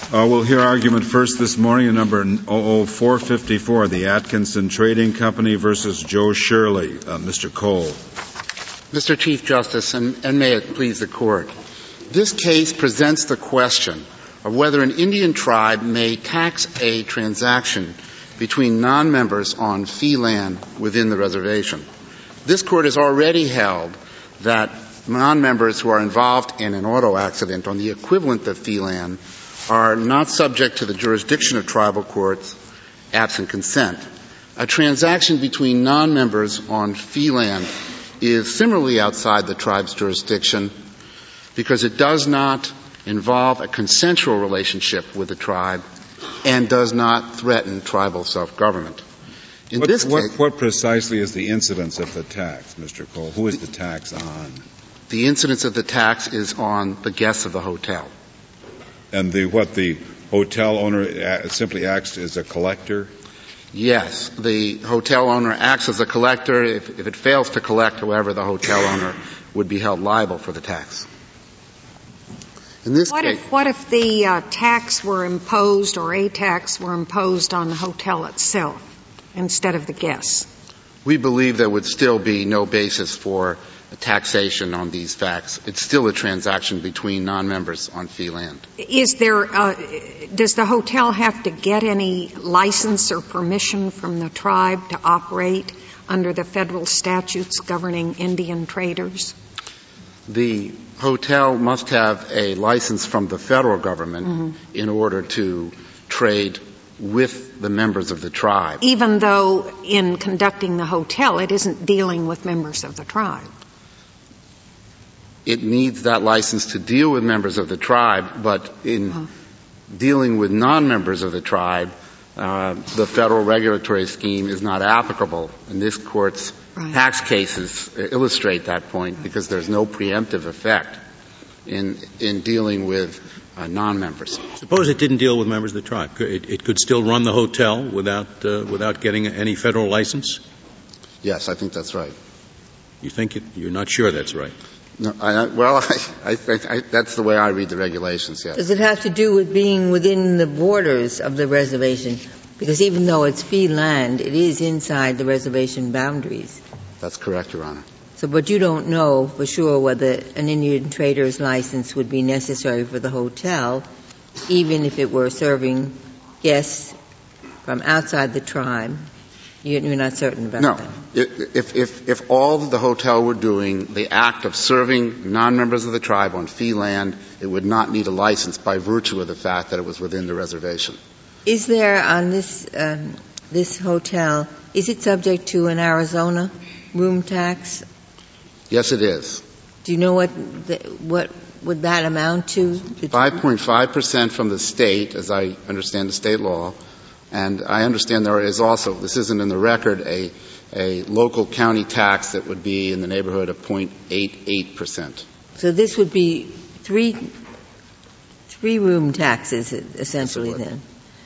We'll hear argument first this morning in number 00454, the Atkinson Trading Company versus Joe Shirley. Mr. Cole. Mr. Chief Justice, and may it please the Court, this case presents the question of whether an Indian tribe may tax a transaction between non-members on fee land within the reservation. This Court has already held that non-members who are involved in an auto accident on the equivalent of fee land are not subject to the jurisdiction of tribal courts absent consent. A transaction between non-members on fee land is similarly outside the tribe's jurisdiction because it does not involve a consensual relationship with the tribe and does not threaten tribal self-government. What precisely is the incidence of the tax, Mr. Cole? Who is the tax on? The incidence of the tax is on the guests of the hotel. And the hotel owner simply acts as a collector? Yes. The hotel owner acts as a collector. If it fails to collect, however, the hotel owner would be held liable for the tax. In this case, what if the tax were imposed or a tax were imposed on the hotel itself instead of the guests? We believe there would still be no basis for a taxation on these facts. It's still a transaction between non-members on fee land. Does the hotel have to get any license or permission from the tribe to operate under the federal statutes governing Indian traders? The hotel must have a license from the federal government in order to trade with the members of the tribe. Even though in conducting the hotel it isn't dealing with members of the tribe? It needs that license to deal with members of the tribe, but in dealing with non-members of the tribe, the federal regulatory scheme is not applicable. And this Court's tax cases illustrate that point because there's no preemptive effect in dealing with non-members. Suppose it didn't deal with members of the tribe. It could still run the hotel without getting any federal license? Yes, I think that's right. You think you're not sure that's right? No, that's the way I read the regulations, yes. Does it have to do with being within the borders of the reservation? Because even though it's fee land, it is inside the reservation boundaries. That's correct, Your Honor. But you don't know for sure whether an Indian trader's license would be necessary for the hotel, even if it were serving guests from outside the tribe. You're not certain about that? No. If all the hotel were doing, the act of serving non-members of the tribe on fee land, it would not need a license by virtue of the fact that it was within the reservation. Is there on this hotel, is it subject to an Arizona room tax? Yes, it is. Do you know what would that amount to? 5.5% from the state, as I understand the state law. And I understand there is also, this isn't in the record, a local county tax that would be in the neighborhood of 0.88%. So this would be three room taxes, essentially, then.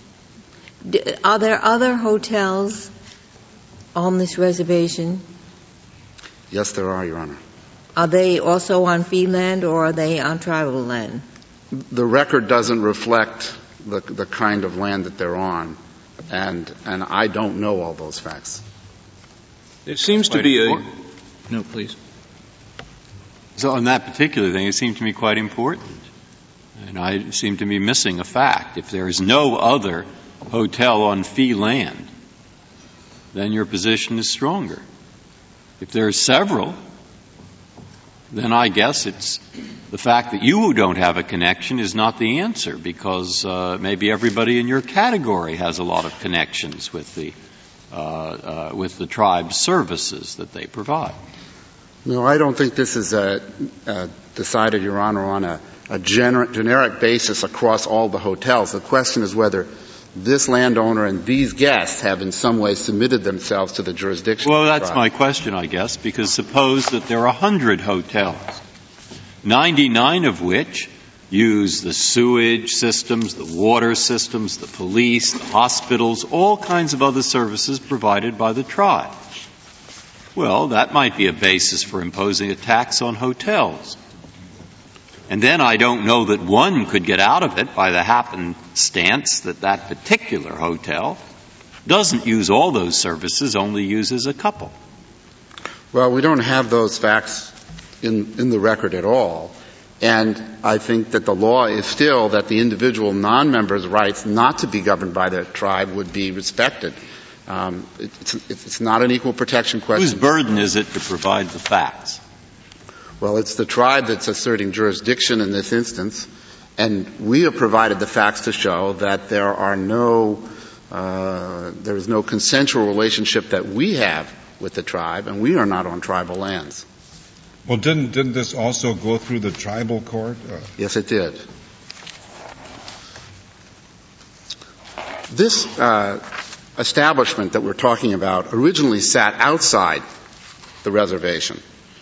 Are there other hotels on this reservation? Yes, there are, Your Honor. Are they also on fee land or are they on tribal land? The record doesn't reflect the kind of land that they're on. And I don't know all those facts. It seems to be No, please. So on that particular thing, it seemed to me quite important. And I seem to be missing a fact. If there is no other hotel on fee land, then your position is stronger. If there are several, then I guess it's the fact that you don't have a connection is not the answer, because maybe everybody in your category has a lot of connections with the tribe's services that they provide. No, I don't think this is decided, Your Honor, on a generic basis across all the hotels. The question is whether this landowner and these guests have in some way submitted themselves to the jurisdiction Well, of the that's tribe. my question, I guess, because suppose that there are 100 hotels, 99 of which use the sewage systems, the water systems, the police, the hospitals, all kinds of other services provided by the tribe. Well, that might be a basis for imposing a tax on hotels. And then I don't know that one could get out of it by the happenstance that that particular hotel doesn't use all those services, only uses a couple. Well, we don't have those facts in the record at all. And I think that the law is still that the individual non-member's rights not to be governed by the tribe would be respected. It's not an equal protection question. Whose burden is it to provide the facts? Well, it's the tribe that's asserting jurisdiction in this instance, and we have provided the facts to show that there is no consensual relationship that we have with the tribe, and we are not on tribal lands. Well, didn't this also go through the tribal court? Yes, it did. This establishment that we're talking about originally sat outside the reservation.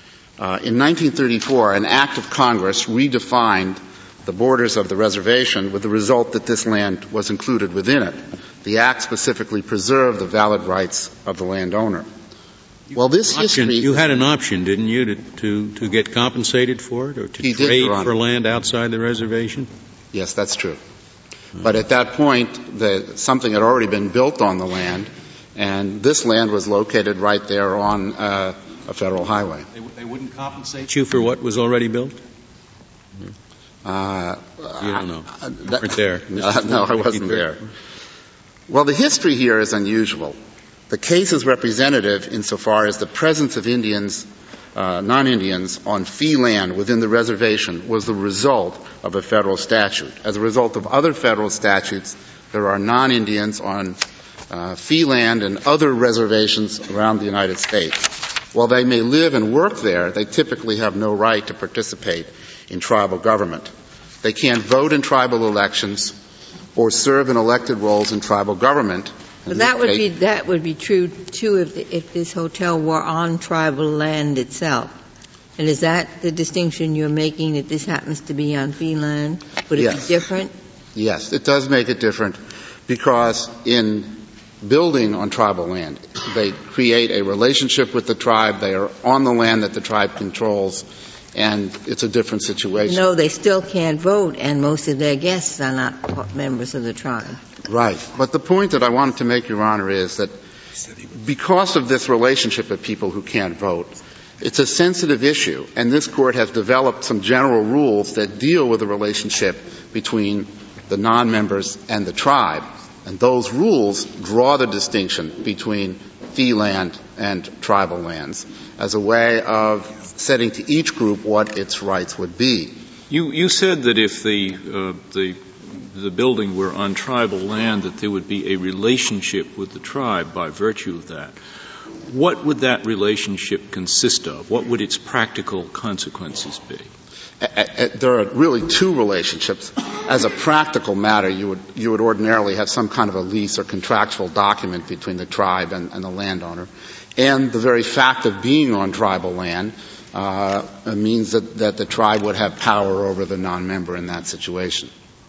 In 1934, an act of Congress redefined the borders of the reservation with the result that this land was included within it. The act specifically preserved the valid rights of the landowner. Well, this history... You had an option, didn't you, to get compensated for it or to trade for land outside the reservation? Yes, that's true. But at that point, something had already been built on the land, and this land was located right there on a federal highway. They wouldn't compensate you for what was already built? You don't know. You weren't there. No, I wasn't there. Well, the history here is unusual. The case is representative insofar as the presence of Indians, non-Indians, on fee land within the reservation was the result of a federal statute. As a result of other federal statutes, there are non-Indians on fee land and other reservations around the United States. While they may live and work there, they typically have no right to participate in tribal government. They can't vote in tribal elections or serve in elected roles in tribal government. But that would be true too if this hotel were on tribal land itself. And is that the distinction you're making, that this happens to be on fee land? Would it be different? Yes, it does make it different because in building on tribal land, they create a relationship with the tribe. They are on the land that the tribe controls, and it's a different situation. No, they still can't vote, and most of their guests are not members of the tribe. Right. But the point that I wanted to make, Your Honor, is that because of this relationship of people who can't vote, it's a sensitive issue, and this Court has developed some general rules that deal with the relationship between the non-members and the tribe. And those rules draw the distinction between fee land and tribal lands as a way of setting to each group what its rights would be. You said that if the building were on tribal land, that there would be a relationship with the tribe by virtue of that. What would that relationship consist of? What would its practical consequences be? There are really two relationships. As a practical matter, you would ordinarily have some kind of a lease or contractual document between the tribe and the landowner. And the very fact of being on tribal land means that the tribe would have power over the non-member in that situation.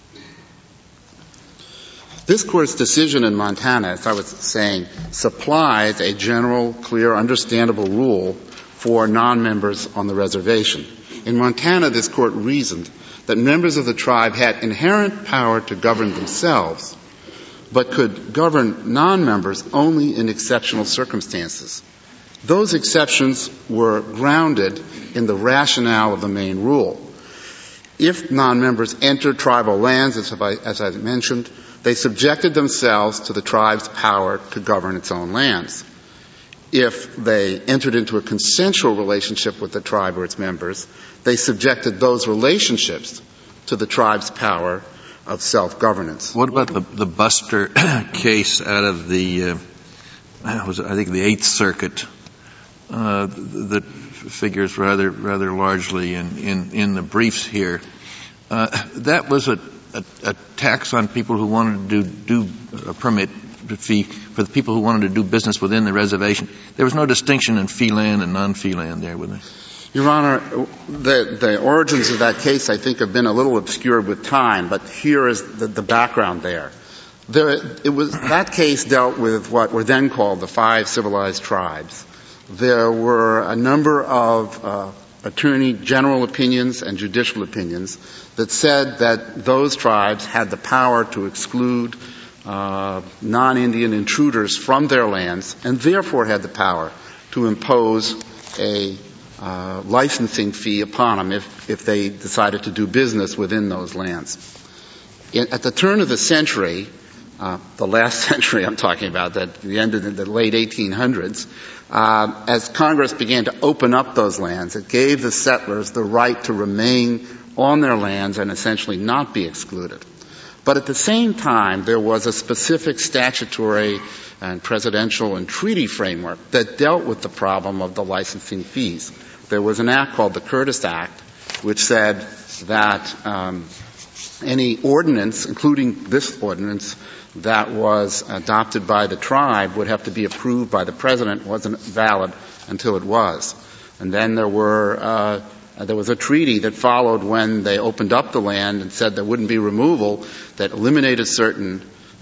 This Court's decision in Montana, as I was saying, supplies a general, clear, understandable rule for non-members on the reservation. In Montana, this Court reasoned that members of the tribe had inherent power to govern themselves, but could govern non-members only in exceptional circumstances. Those exceptions were grounded in the rationale of the main rule. If non-members entered tribal lands, as I mentioned, they subjected themselves to the tribe's power to govern its own lands. If they entered into a consensual relationship with the tribe or its members, they subjected those relationships to the tribe's power of self-governance. What about the Buster case out of the Eighth Circuit that figures rather largely in the briefs here? That was a tax on people who wanted to do a permit fee for the people who wanted to do business within the reservation. There was no distinction in fee land and non-fee land there, was there? Your Honor, the origins of that case, I think, have been a little obscured with time, but here is the background there. That case dealt with what were then called the 5 civilized tribes. There were a number of attorney general opinions and judicial opinions that said that those tribes had the power to exclude non-Indian intruders from their lands and therefore had the power to impose a licensing fee upon them if they decided to do business within those lands. At the turn of the century, the last century I'm talking about, that the end of the late 1800s, as Congress began to open up those lands, it gave the settlers the right to remain on their lands and essentially not be excluded. But at the same time, there was a specific statutory and presidential and treaty framework that dealt with the problem of the licensing fees. There was an act called the Curtis Act, which said that any ordinance, including this ordinance, that was adopted by the tribe would have to be approved by the president. It wasn't valid until it was. And then there was a treaty that followed when they opened up the land and said there wouldn't be removal, that eliminated certain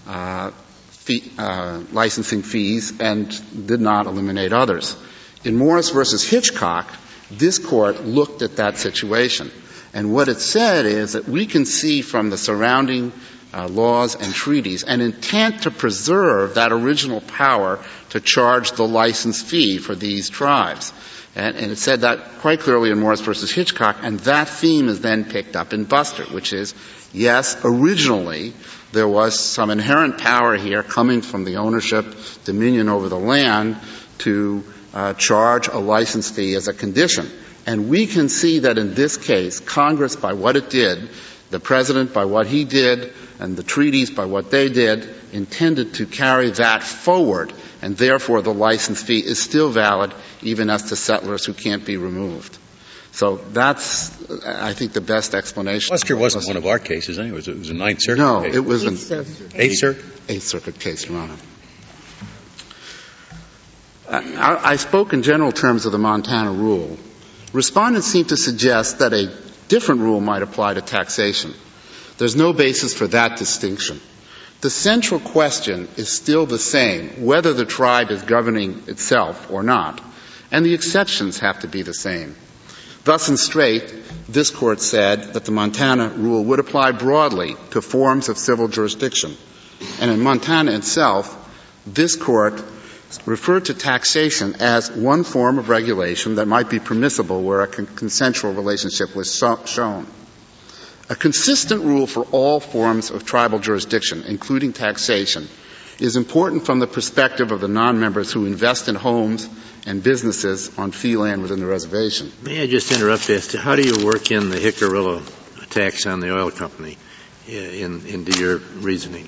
licensing fees and did not eliminate others. In Morris versus Hitchcock, this court looked at that situation. And what it said is that we can see from the surrounding laws and treaties an intent to preserve that original power to charge the license fee for these tribes. And it said that quite clearly in Morris versus Hitchcock, and that theme is then picked up in Buster, which is, yes, originally there was some inherent power here coming from the ownership, dominion over the land, to charge a license fee as a condition. And we can see that in this case, Congress, by what it did, the President, by what he did, and the treaties, by what they did, intended to carry that forward, and therefore the license fee is still valid even as to settlers who can't be removed. So that's, I think, the best explanation. Buster wasn't one of our cases anyway. It was a Ninth Circuit No, case. it was an Eighth Circuit? Eighth Circuit case, Your Honor. I spoke in general terms of the Montana rule. Respondents seem to suggest that a different rule might apply to taxation. There's no basis for that distinction. The central question is still the same, whether the tribe is governing itself or not, and the exceptions have to be the same. Thus and straight, this court said that the Montana rule would apply broadly to forms of civil jurisdiction. And in Montana itself, this court referred to taxation as one form of regulation that might be permissible where a consensual relationship was shown. A consistent rule for all forms of tribal jurisdiction, including taxation, is important from the perspective of the non-members who invest in homes and businesses on fee land within the reservation. May I just interrupt as to how do you work in the Hickarilla tax on the oil company into your reasoning?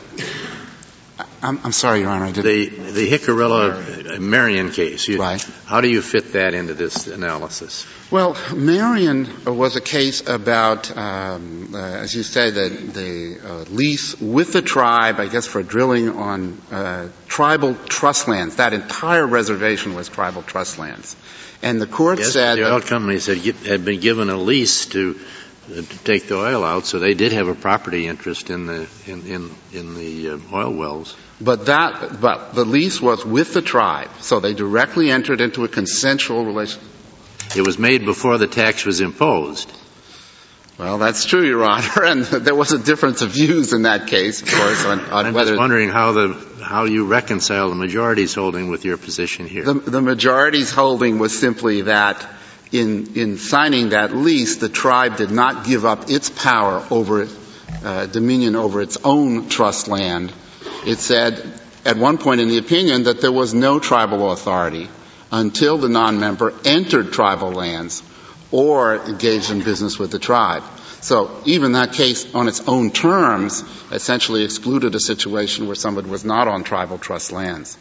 I'm sorry, Your Honor, I didn't. The Hickarilla Marion case. Right. How do you fit that into this analysis? Well, Marion was a case about, as you say, the lease with the tribe, I guess, for drilling on tribal trust lands. That entire reservation was tribal trust lands. And the court said the oil company had been given a lease to take the oil out, so they did have a property interest in the oil wells. But the lease was with the tribe, so they directly entered into a consensual relationship. It was made before the tax was imposed. Well, that's true, Your Honor, and there was a difference of views in that case, of course, on I'm whether. just wondering how you reconcile the majority's holding with your position here. The majority's holding was simply that in signing that lease, the tribe did not give up its power over dominion over its own trust land. It said at one point in the opinion that there was no tribal authority until the non-member entered tribal lands or engaged in business with the tribe. So even that case on its own terms essentially excluded a situation where somebody was not on tribal trust lands.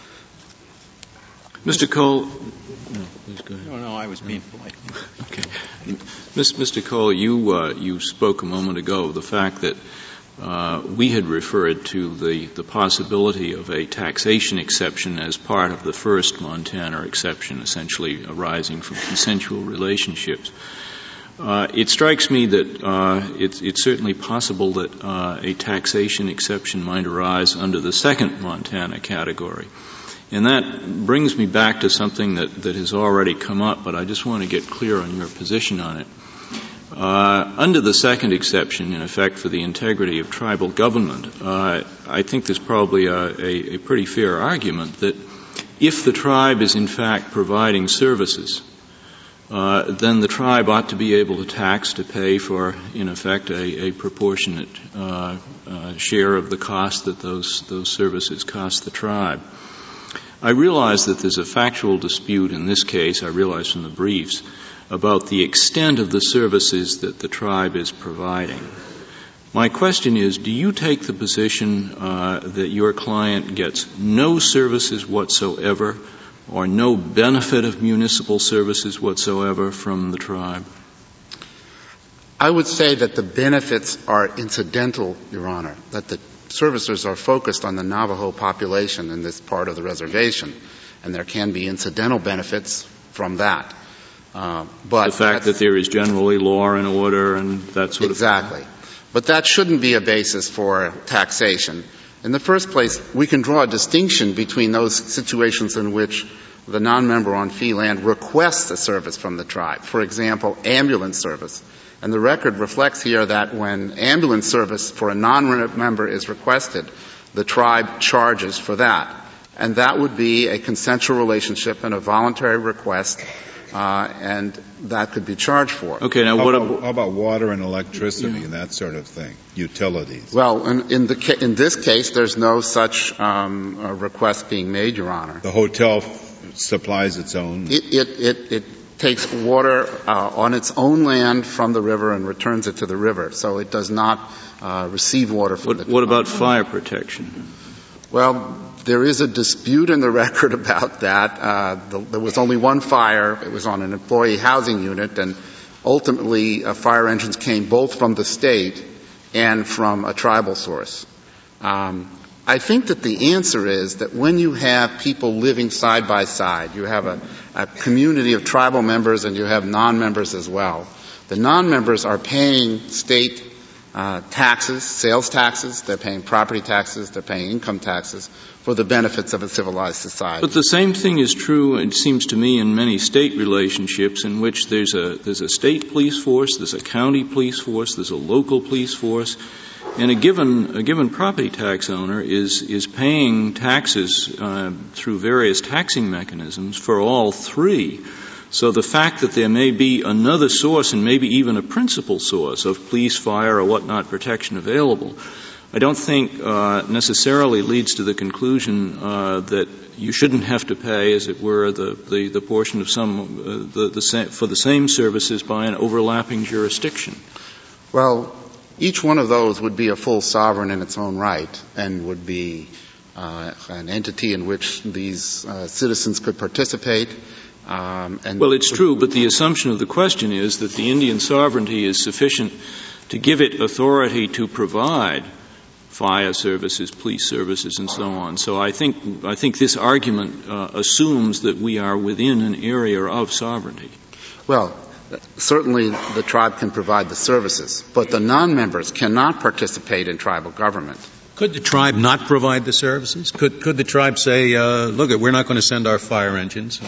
Mr. Cole. No, I was being polite. Okay. Mr. Cole, you spoke a moment ago of the fact that we had referred to the possibility of a taxation exception as part of the first Montana exception, essentially arising from consensual relationships. It strikes me that it's certainly possible that a taxation exception might arise under the second Montana category. And that brings me back to something that has already come up, but I just want to get clear on your position on it. Under the second exception, in effect, for the integrity of tribal government, I think there's probably a pretty fair argument that if the tribe is in fact providing services, then the tribe ought to be able to tax to pay for, in effect, a proportionate share of the cost that those services cost the tribe. I realize that there's a factual dispute in this case, I realize from the briefs, about the extent of the services that the tribe is providing. My question is, do you take the position that your client gets no services whatsoever or no benefit of municipal services whatsoever from the tribe? I would say that the benefits are incidental, Your Honor, that the services are focused on the Navajo population in this part of the reservation, and there can be incidental benefits from that. But the fact that there is generally law and order and that sort of thing. Exactly. But that shouldn't be a basis for taxation. In the first place, we can draw a distinction between those situations in which the non-member on fee land requests a service from the tribe. For example, ambulance service. And the record reflects here that when ambulance service for a non-member is requested, the tribe charges for that. And that would be a consensual relationship and a voluntary request, and that could be charged for. Okay, now how about water and electricity and that sort of thing, utilities? Well, in this case, there's no such request being made, Your Honor. The hotel supplies its own? It takes water on its own land from the river and returns it to the river, so it does not receive water from the tribe. What about fire protection? Well, there is a dispute in the record about that. There was only one fire. It was on an employee housing unit, and ultimately fire engines came both from the state and from a tribal source. I think that the answer is that when you have people living side by side, you have a community of tribal members and you have non-members as well. The non-members are paying state taxes, sales taxes, they're paying property taxes, they're paying income taxes for the benefits of a civilized society. But the same thing is true, it seems to me, in many state relationships in which there's a state police force, there's a county police force, there's a local police force, and a given property tax owner is paying taxes through various taxing mechanisms for all three. So the fact that there may be another source and maybe even a principal source of police, fire, or whatnot protection available, I don't think necessarily leads to the conclusion that you shouldn't have to pay, as it were, the portion of some for the same services by an overlapping jurisdiction. Well, each one of those would be a full sovereign in its own right and would be an entity in which these citizens could participate. Well, it's true, but the assumption of the question is that the Indian sovereignty is sufficient to give it authority to provide fire services, police services, and so on. So I think this argument assumes that we are within an area of sovereignty. Well, certainly the tribe can provide the services, but the non-members cannot participate in tribal government. Could the tribe not provide the services? Could the tribe say, look, we're not going to send our fire engines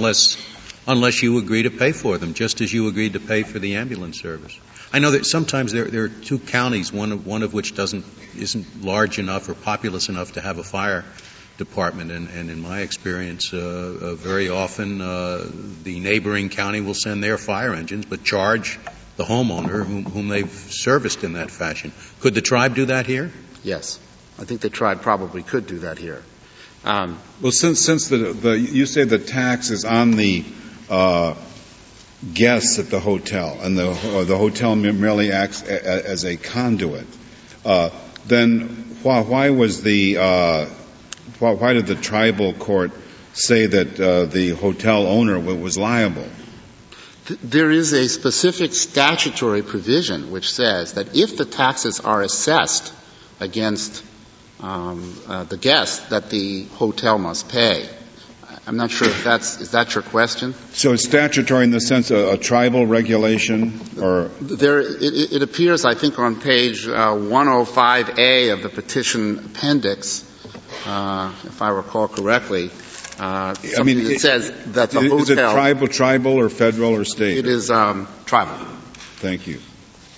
unless you agree to pay for them, just as you agreed to pay for the ambulance service? I know that sometimes there are two counties, one of which isn't large enough or populous enough to have a fire department, and in my experience, very often the neighboring county will send their fire engines, but charge the homeowner whom they've serviced in that fashion. Could the tribe do that here? Yes. I think the tribe probably could do that here. Well, since you say the tax is on the guests at the hotel, and the hotel merely acts as a conduit, then why did the tribal court say that the hotel owner was liable? There is a specific statutory provision which says that if the taxes are assessed against the guest, that the hotel must pay. I'm not sure if is that your question? So it's statutory in the sense of a tribal regulation, or it appears, I think, on page 105A of the petition appendix, if I recall correctly, that says that the hotel... Is it tribal, or federal, or state? It is tribal. Thank you.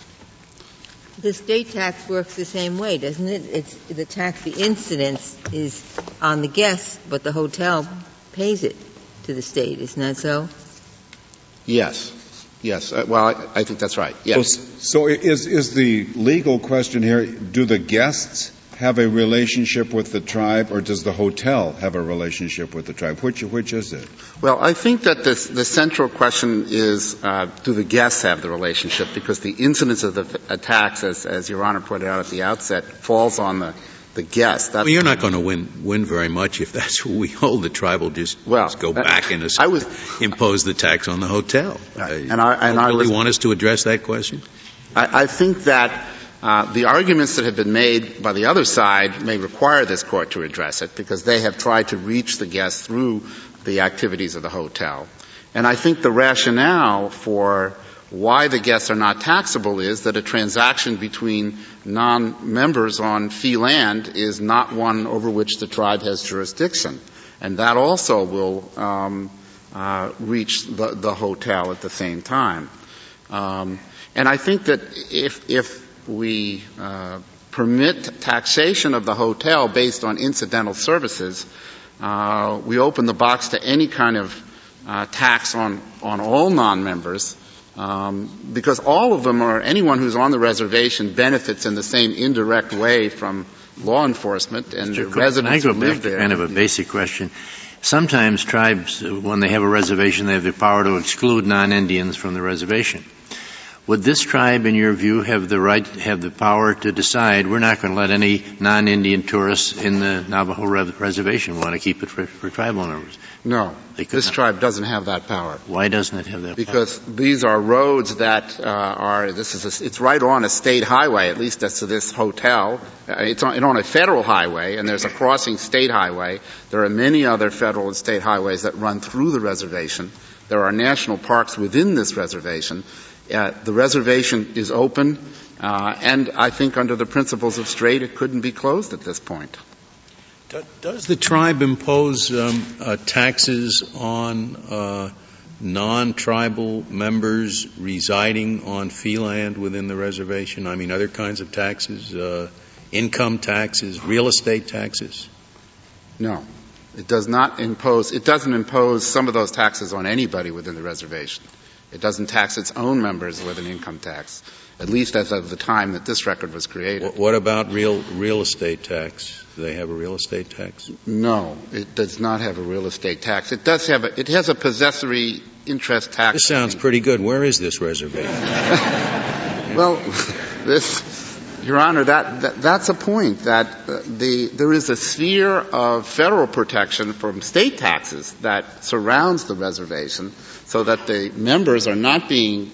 The state tax works the same way, doesn't it? It's the incidence is on the guest, but the hotel pays it to the state. Isn't that so? Yes. Yes. I think that's right. Yes. So is the legal question here, do the guests have a relationship with the tribe, or does the hotel have a relationship with the tribe? Which is it? Well, I think that the central question is, do the guests have the relationship? Because the incidence of the attacks, as Your Honor pointed out at the outset, falls on the guests. Well, you're not going to win very much if that's what we hold. The tribe will just go back and impose the tax on the hotel. Right. Want us to address that question? I think that the arguments that have been made by the other side may require this court to address it, because they have tried to reach the guests through the activities of the hotel. And I think the rationale for why the guests are not taxable is that a transaction between non-members on fee land is not one over which the tribe has jurisdiction. And that also will reach the hotel at the same time. And I think that if we permit taxation of the hotel based on incidental services, we open the box to any kind of tax on all non-members, because all of them, or anyone who's on the reservation, benefits in the same indirect way from law enforcement and the residents who live there. Kind of a basic question. Sometimes tribes, when they have a reservation, they have the power to exclude non-Indians from the reservation. Would this tribe, in your view, have the power to decide we're not going to let any non-Indian tourists in the Navajo reservation? We want to keep it for tribal members? No. This tribe doesn't have that power. Hy doesn't it have that power? Because these are roads that it's right on a state highway, at least as to this hotel. It's on a federal highway, and there's a crossing state highway. There are many other federal and state highways that run through the reservation. There are national parks within this reservation. The reservation is open, and I think under the principles of Strait, it couldn't be closed at this point. Does the tribe impose taxes on non-tribal members residing on fee land within the reservation? I mean, other kinds of taxes, income taxes, real estate taxes? No. It does not impose. It doesn't impose some of those taxes on anybody within the reservation. It doesn't tax its own members with an income tax, at least as of the time that this record was created. What about real estate tax? Do they have a real estate tax? No, it does not have a real estate tax. It does have it has a possessory interest tax. This sounds pretty good. Where is this reservation? Well, Your Honor, that's a point, that there is a sphere of federal protection from state taxes that surrounds the reservation, so that the members are not being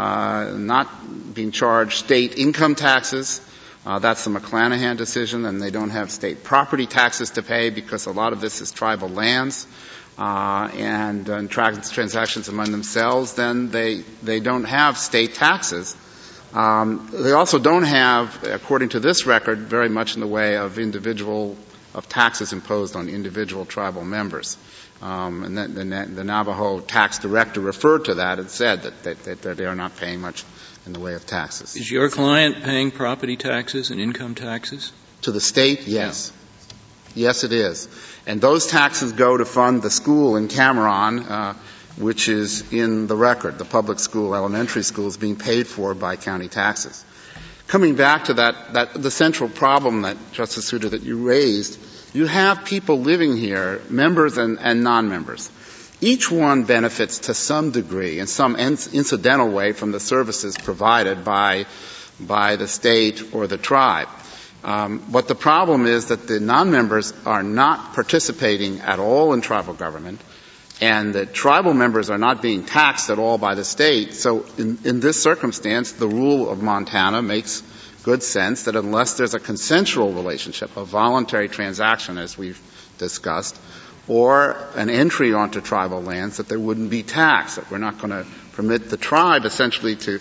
charged state income taxes. That's the McClanahan decision, and they don't have state property taxes to pay because a lot of this is tribal lands, and transactions among themselves. Then they don't have state taxes. They also don't have, according to this record, very much in the way of taxes imposed on individual tribal members. And the Navajo tax director referred to that and said that they are not paying much in the way of taxes. Is your client paying property taxes and income taxes? To the state, yes. Yeah. Yes, it is. And those taxes go to fund the school in Cameron, which is in the record. The public school, elementary school, is being paid for by county taxes. Coming back to the central problem that, Justice Souter, that you raised, you have people living here, members and non-members. Each one benefits to some degree, in some incidental way, from the services provided by the state or the tribe. But the problem is that the non-members are not participating at all in tribal government, and the tribal members are not being taxed at all by the state. So in this circumstance, the rule of Montana makes good sense that unless there's a consensual relationship, a voluntary transaction, as we've discussed, or an entry onto tribal lands, that there wouldn't be tax, that we're not going to permit the tribe essentially to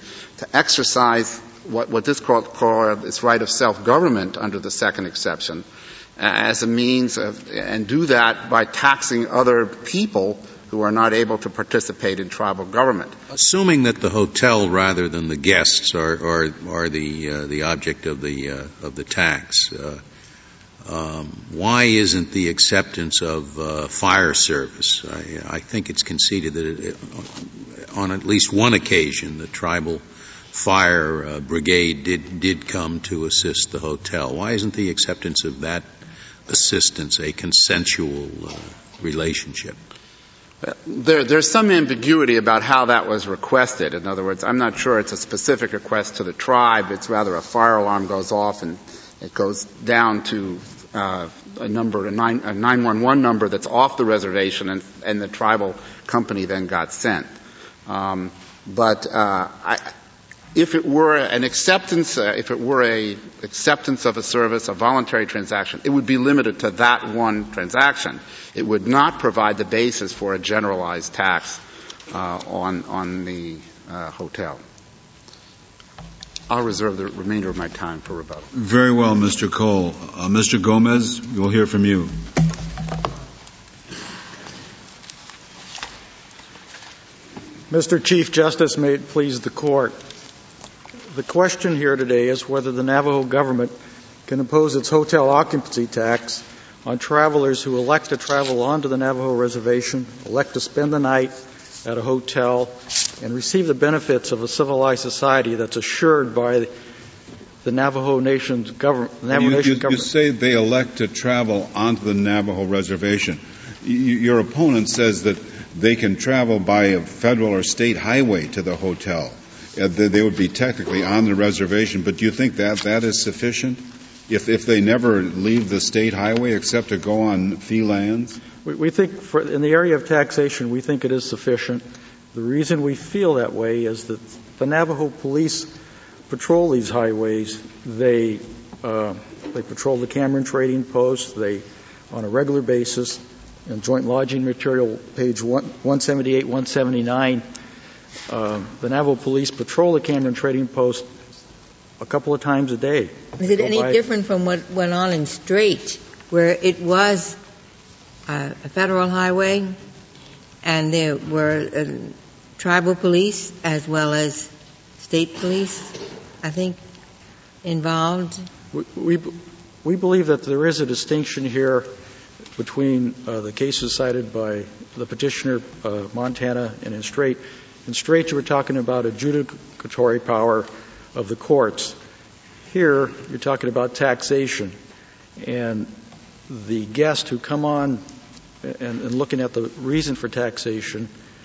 exercise what this court calls its right of self-government under the second exception. as a means of, and do that by taxing other people who are not able to participate in tribal government. Assuming that the hotel rather than the guests are the object of the tax, why isn't the acceptance of fire service? I think it's conceded that on at least one occasion the tribal fire brigade did come to assist the hotel. Why isn't the acceptance of that assistance a consensual relationship? There's some ambiguity about how that was requested. In other words, I'm not sure it's a specific request to the tribe. It's rather a fire alarm goes off and it goes down to a 911 number that's off the reservation, and the tribal company then got sent. If it were an acceptance, if it were a acceptance of a service, a voluntary transaction, it would be limited to that one transaction. It would not provide the basis for a generalized tax on the hotel. I'll reserve the remainder of my time for rebuttal. Very well, Mr. Cole. Mr. Gomez, we'll hear from you. Mr. Chief Justice, may it please the Court. The question here today is whether the Navajo government can impose its hotel occupancy tax on travelers who elect to travel onto the Navajo reservation, elect to spend the night at a hotel, and receive the benefits of a civilized society that's assured by the Navajo Nation's government. You say they elect to travel onto the Navajo reservation. Your opponent says that they can travel by a federal or state highway to the hotel. They would be technically on the reservation, but do you think that is sufficient? If they never leave the state highway except to go on fee lands? We think in the area of taxation, we think it is sufficient. The reason we feel that way is that the Navajo police patrol these highways. They patrol the Cameron Trading Post. They, on a regular basis, in Joint Lodging Material, page 178, 179, the Navajo police patrol the Cameron Trading Post a couple of times a day. Is it any different from what went on in Strait, where it was a federal highway and there were tribal police as well as state police, I think, involved? We believe that there is a distinction here between the cases cited by the petitioner, Montana, and in Strait. In Strait, you were talking about adjudicatory power of the courts. Here, you're talking about taxation. And the guests who come on and looking at the reason for taxation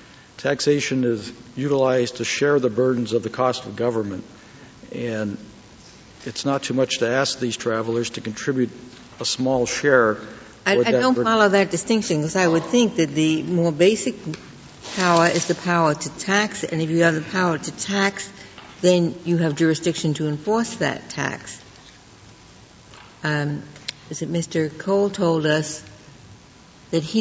is utilized to share the burdens of the cost of government. And it's not too much to ask these travelers to contribute a small share. I don't follow that distinction, because I would think that the more basic power is the power to tax, and if you have the power to tax, then you have jurisdiction to enforce that tax. Is it Mr. Cole told us that he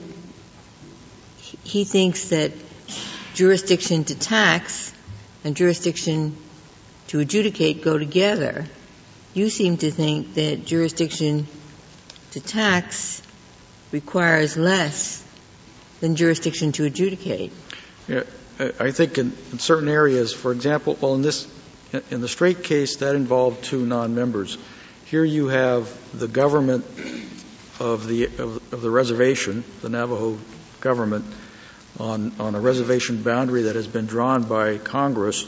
thinks that jurisdiction to tax and jurisdiction to adjudicate go together. You seem to think that jurisdiction to tax requires less than jurisdiction to adjudicate. Yeah, I think in certain areas, for example, in the Strait case, that involved two non-members. Here you have the government of the reservation, the Navajo government, on a reservation boundary that has been drawn by Congress,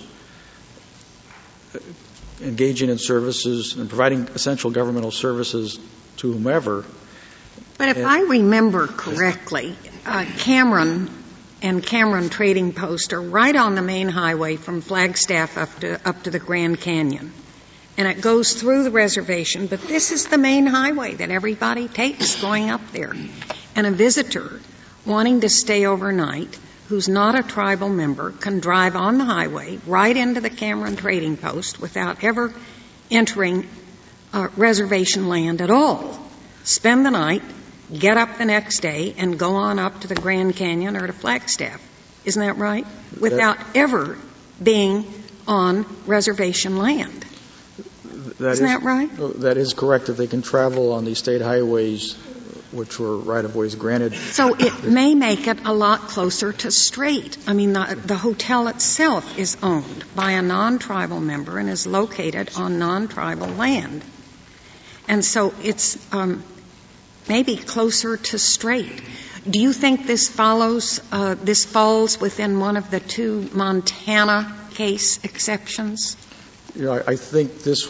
engaging in services and providing essential governmental services to whomever. But if I remember correctly, Cameron and Cameron Trading Post are right on the main highway from Flagstaff up to the Grand Canyon. And it goes through the reservation, but this is the main highway that everybody takes going up there. And a visitor wanting to stay overnight who's not a tribal member can drive on the highway right into the Cameron Trading Post without ever entering reservation land at all, spend the night, get up the next day, and go on up to the Grand Canyon or to Flagstaff. Isn't that right? Without ever being on reservation land. Isn't that right? That is correct, that they can travel on the state highways, which were right-of-ways granted. So it may make it a lot closer to Strait. I mean, the hotel itself is owned by a non-tribal member and is located on non-tribal land. And so it's maybe closer to Strait. Do you think this falls within one of the two Montana case exceptions? I think this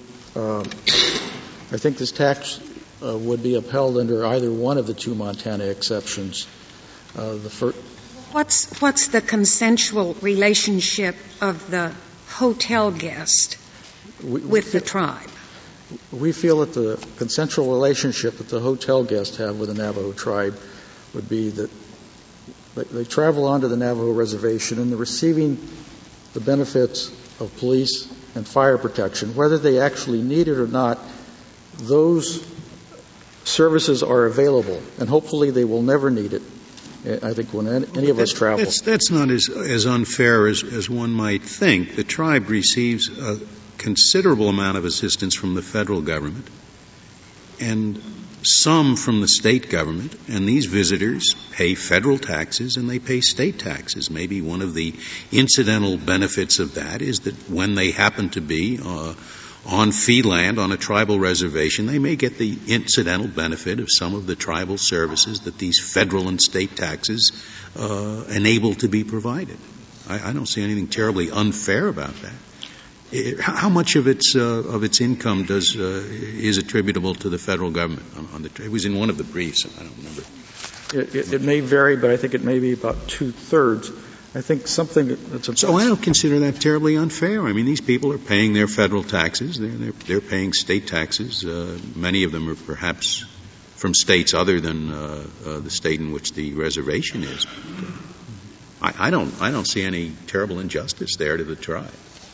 tax would be upheld under either one of the two Montana exceptions. What's the consensual relationship of the hotel guest with the tribe? We feel that the consensual relationship that the hotel guests have with the Navajo tribe would be that they travel onto the Navajo reservation and they're receiving the benefits of police and fire protection. Whether they actually need it or not, those services are available, and hopefully they will never need it, I think, when any of us travel. That's not as unfair as one might think. The tribe receives a considerable amount of assistance from the federal government and some from the state government, and these visitors pay federal taxes and they pay state taxes. Maybe one of the incidental benefits of that is that when they happen to be on fee land on a tribal reservation, they may get the incidental benefit of some of the tribal services that these federal and state taxes enable to be provided. I don't see anything terribly unfair about that. How much of its income is attributable to the federal government? It was in one of the briefs. I don't remember. It may vary, but I think it may be about 2/3. I think something that's so I don't consider that terribly unfair. I mean, these people are paying their federal taxes. They're paying state taxes. Many of them are perhaps from states other than the state in which the reservation is. I don't see any terrible injustice there to the tribe.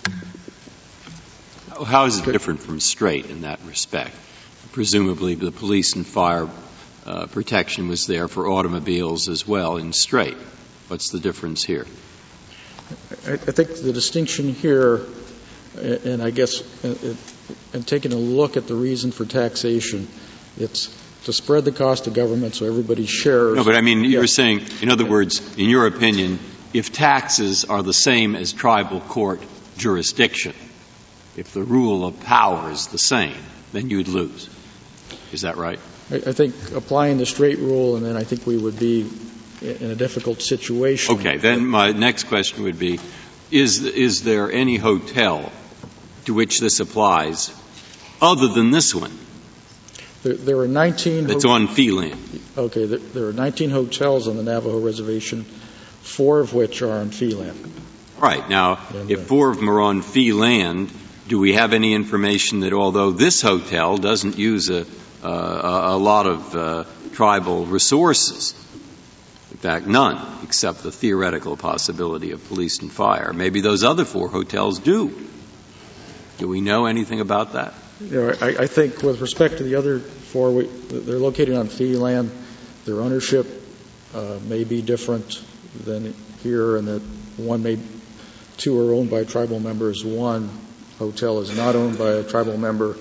How is it different from Strait in that respect? Presumably the police and fire protection was there for automobiles as well in Strait. What's the difference here? I think the distinction here, and I guess in taking a look at the reason for taxation, it's to spread the cost of government so everybody shares. No, but I mean, you're saying, in other words, in your opinion, if taxes are the same as tribal court jurisdiction, if the rule of power is the same, then you'd lose. Is that right? I think applying the Strait rule, and then I think we would be in a difficult situation. Okay, then my next question would be, is there any hotel to which this applies other than this one? There are 19... That's on fee land. Okay, there are 19 hotels on the Navajo reservation, 4 of which are on fee land. Right. Now, if 4 of them are on fee land, do we have any information that although this hotel doesn't use a lot of tribal resources, in fact, none, except the theoretical possibility of police and fire, maybe those other 4 hotels do? Do we know anything about that? I think with respect to the other 4, they're located on fee land. Their ownership may be different than here, and that 2 are owned by tribal members. 1 hotel is not owned by a tribal member.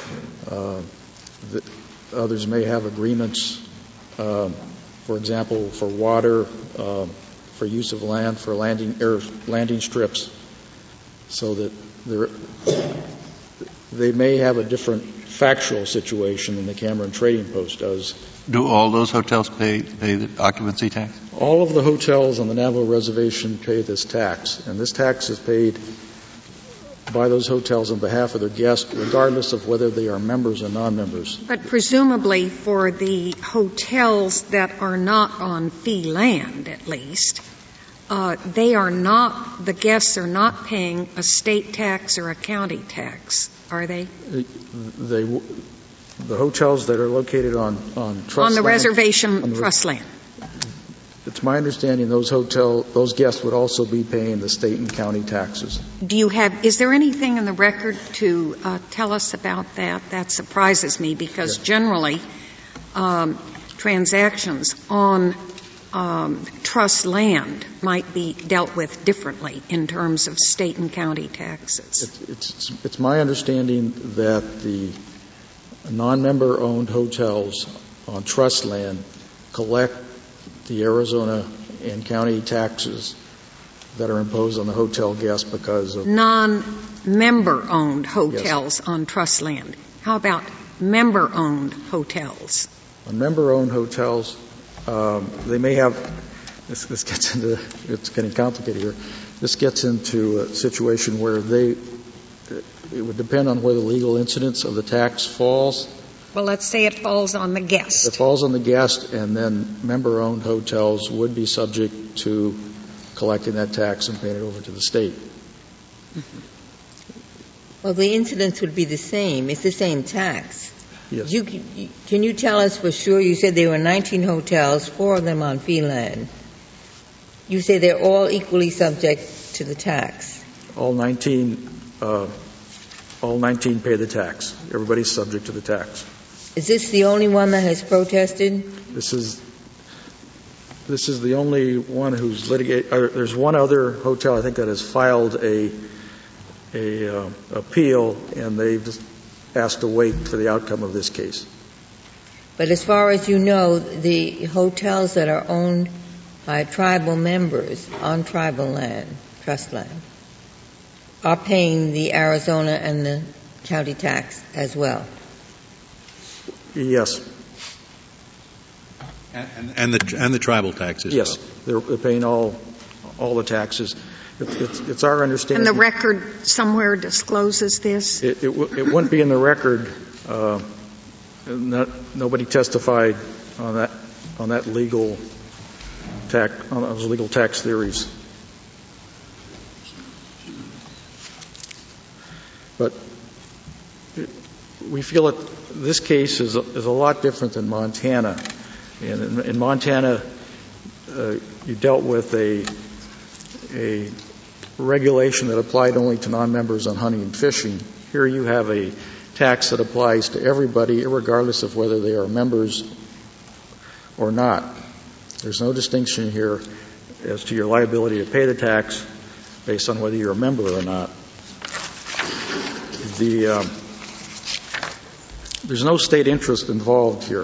Others may have agreements, for example, for water, for use of land, for landing strips, so that they may have a different factual situation than the Cameron Trading Post does. Do all those hotels pay the occupancy tax? All of the hotels on the Navajo reservation pay this tax, and this tax is paid by those hotels on behalf of their guests, regardless of whether they are members or non-members. But presumably for the hotels that are not on fee land, at least, the guests are not paying a state tax or a county tax, are they? The hotels that are located on trust land. On the reservation trust land. It's my understanding those guests would also be paying the state and county taxes. Is there anything in the record to tell us about that? That surprises me because generally transactions on trust land might be dealt with differently in terms of state and county taxes. It's my understanding that the non-member-owned hotels on trust land collect the Arizona and county taxes that are imposed on the hotel guests because of non-member-owned hotels on trust land. How about member-owned hotels? On member-owned hotels, they may have. This gets into. It's getting complicated here. This gets into a situation where it would depend on where the legal incidence of the tax falls. Well, let's say it falls on the guest. It falls on the guest, and then member-owned hotels would be subject to collecting that tax and paying it over to the state. Mm-hmm. Well, the incidence would be the same. It's the same tax. Yes. Can you tell us for sure? You said there were 19 hotels, 4 of them on fee land. You say they're all equally subject to the tax. All 19 pay the tax. Everybody's subject to the tax. Is this the only one that has protested? This is the only one who's litigated. There's one other hotel I think that has filed a appeal, and they've just asked to wait for the outcome of this case. But as far as you know, the hotels that are owned by tribal members on tribal land, trust land, are paying the Arizona and the county tax as well. Yes. And the tribal taxes. Yes, well. They're paying all the taxes. It's our understanding. And the record somewhere discloses this? It wouldn't be in the record. Nobody testified on that legal tax, on those legal tax theories. But we feel that this case is a lot different than Montana. And in Montana, you dealt with a regulation that applied only to non-members on hunting and fishing. Here you have a tax that applies to everybody, regardless of whether they are members or not. There's no distinction here as to your liability to pay the tax based on whether you're a member or not. There's no state interest involved here.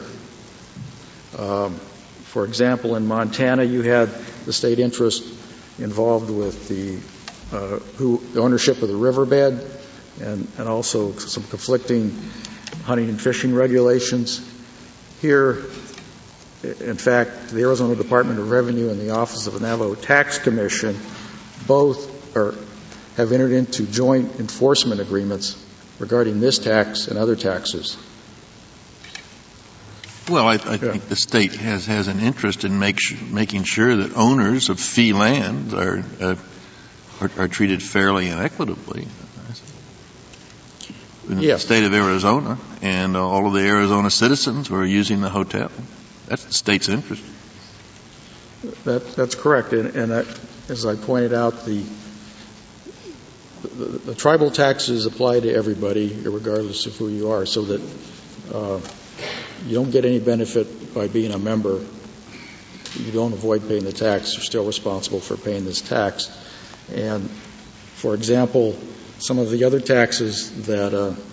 For example, in Montana, you had the state interest involved with the ownership of the riverbed and also some conflicting hunting and fishing regulations. Here, in fact, the Arizona Department of Revenue and the Office of the Navajo Tax Commission both have entered into joint enforcement agreements regarding this tax and other taxes. Well, I think the state has an interest in making sure that owners of fee land are treated fairly and equitably. In the state of Arizona and all of the Arizona citizens who are using the hotel. That's the state's interest. That's correct. And as I pointed out, the tribal taxes apply to everybody, regardless of who you are, so that you don't get any benefit by being a member. You don't avoid paying the tax. You're still responsible for paying this tax. And, for example, some of the other taxes that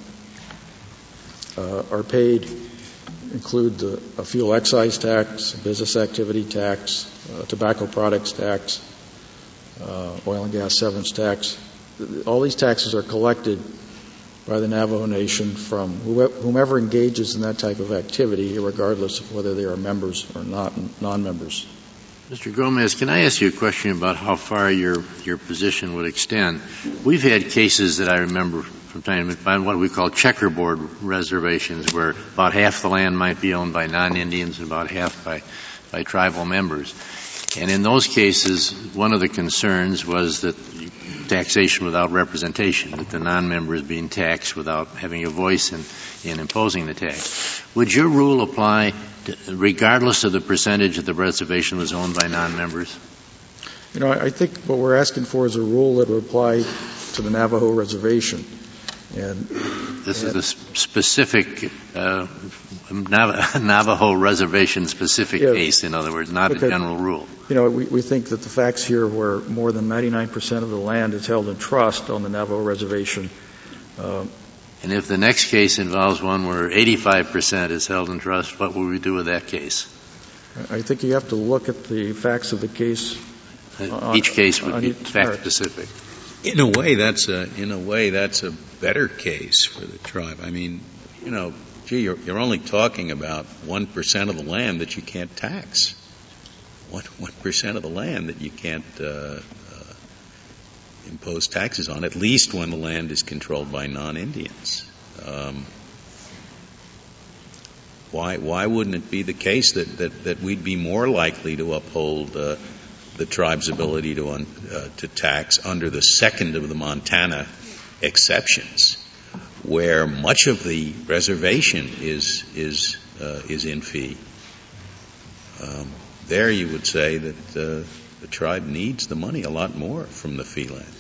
are paid include a fuel excise tax, business activity tax, tobacco products tax, oil and gas severance tax. All these taxes are collected by the Navajo Nation from whomever engages in that type of activity, regardless of whether they are members or not, non-members. Mr. Gomez, can I ask you a question about how far your position would extend? We've had cases that I remember from time to time, what we call checkerboard reservations, where about half the land might be owned by non-Indians and about half by tribal members. And in those cases, one of the concerns was that taxation without representation, that the non-member is being taxed without having a voice in imposing the tax. Would your rule apply regardless of the percentage of the reservation was owned by non-members? I think what we're asking for is a rule that would apply to the Navajo reservation. And This is a specific Navajo reservation-specific case, in other words, not a general rule. We think that the facts here where more than 99% of the land is held in trust on the Navajo reservation. And if the next case involves one where 85% is held in trust, what will we do with that case? I think you have to look at the facts of the case. Each case would be fact-specific. In a way, that's a better case for the tribe. I mean, you're only talking about 1% of the land that you can't tax. 1% of the land that you can't impose taxes on, at least when the land is controlled by non-Indians. Why wouldn't it be the case that we'd be more likely to uphold the tribe's ability to tax under the second of the Montana exceptions, where much of the reservation is in fee? There, you would say that the tribe needs the money a lot more from the fee land.